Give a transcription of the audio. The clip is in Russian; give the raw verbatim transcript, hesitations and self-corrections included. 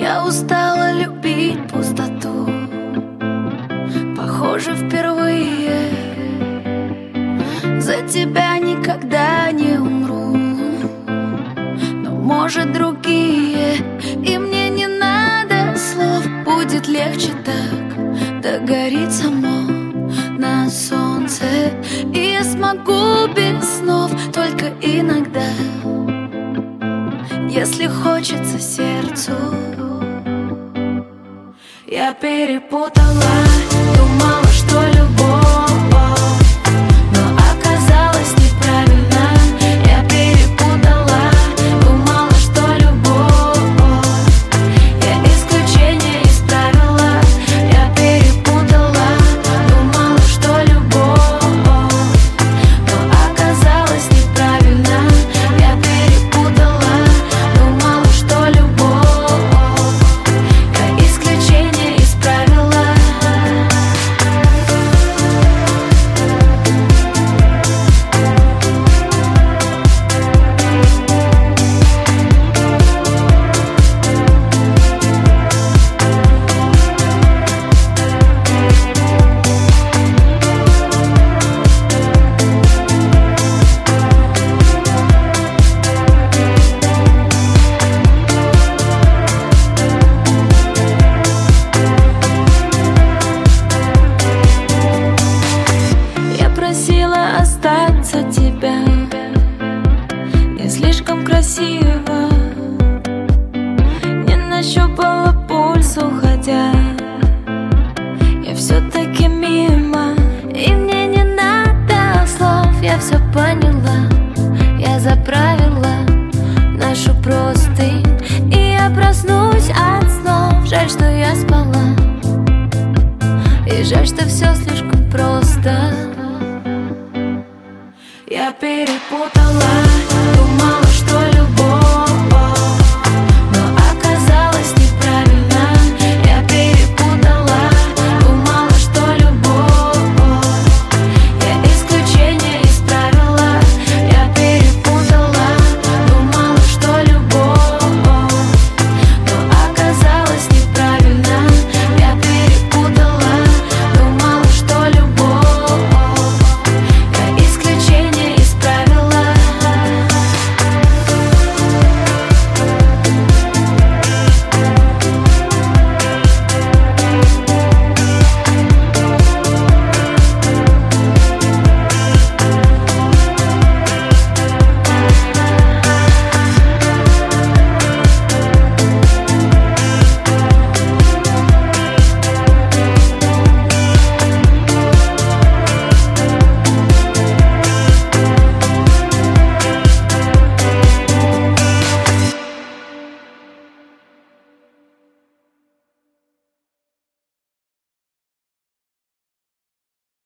Я устала любить пустоту, похоже, впервые. За тебя никогда не умру, но, может, другие. И мне не надо слов, будет легче так. Догорит само на солнце, и я смогу без снов только иногда, если хочется сердцу. Я перепутала, думала, что любовь, но оказалось неправильно. Я перепутала, думала, что любовь, я исключение из правила. Я перепутала, думала, что любовь, но оказалось неправильно. Я перепутала, думала, что любовь, я исключение из правила. Просила остаться тебя, не слишком красиво, не нащупала пульс, уходя. Я все-таки мимо, и мне не надо слов. Я все поняла, я заправила нашу простынь, и я проснусь от снов. Жаль, что я спала, и жаль, что все слишком просто. Я перепутала.